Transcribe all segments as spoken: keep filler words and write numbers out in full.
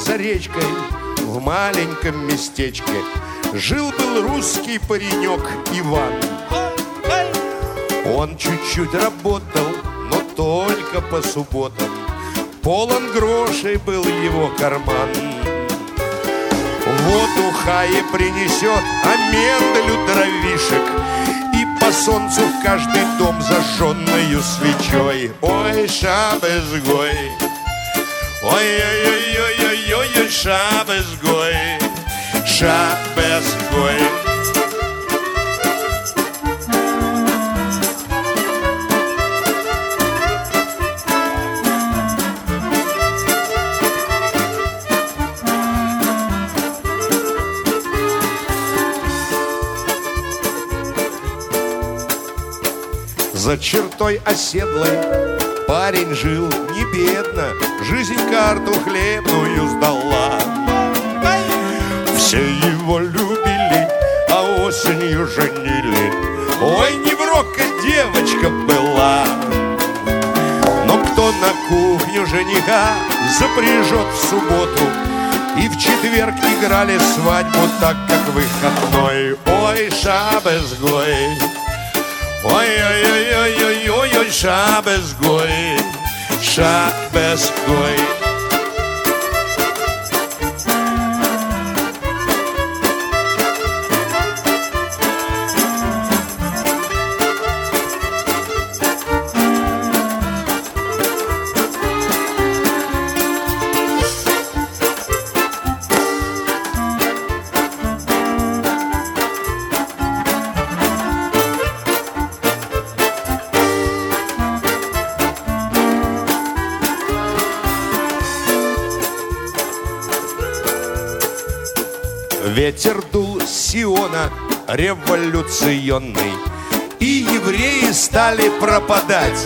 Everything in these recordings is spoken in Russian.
за речкой в маленьком местечке жил-был русский паренек Иван. Он чуть-чуть работал, но только по субботам. Полон грошей был его карман. Вот ухае принесет, а менделю дровишек, и по солнцу в каждый дом зажженную свечой. Ой, шабезгой, ой-ой-ой-ой-ой-ой, шабезгой, шабезгой. За чертой оседлой парень жил не бедно, жизнь карту хлебную сдала. Все его любили, а осенью женили. Ой, неврока девочка была. Но кто на кухню жениха запряжет в субботу, и в четверг играли свадьбу так, как выходной. Ой, шабезгой, ой-ой-ой-ой-ой-ой, шабезгой, шабезгой. Ветер дул с Сиона революционный, и евреи стали пропадать.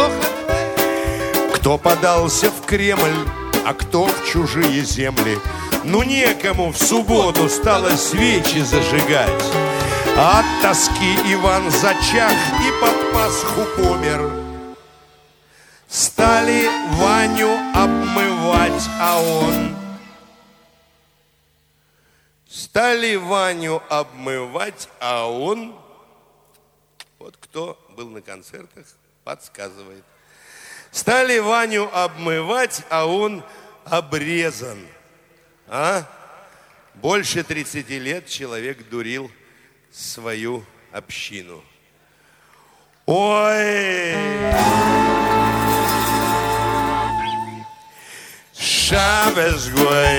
Кто подался в Кремль, а кто в чужие земли. Ну некому в субботу стало свечи зажигать. А от тоски Иван зачах и под Пасху помер. Стали Ваню обмывать, а он... Стали Ваню обмывать, а он... Вот кто был на концертах, подсказывает. Стали Ваню обмывать, а он обрезан. А? Больше тридцати лет человек дурил свою общину. Ой! Шабезгой!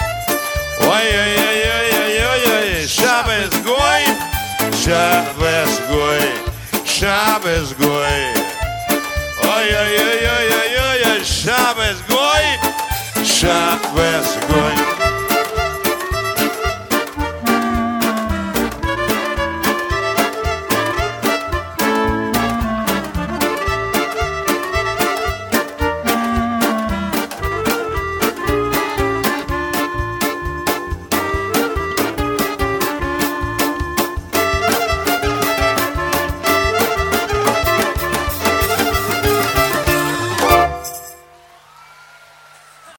Ой-ой-ой-ой-ой-ой, шабезгой, шабезгой, шабезгой. Ой-ой-ой-ой-ой-ой, шабезгой, шабезгой.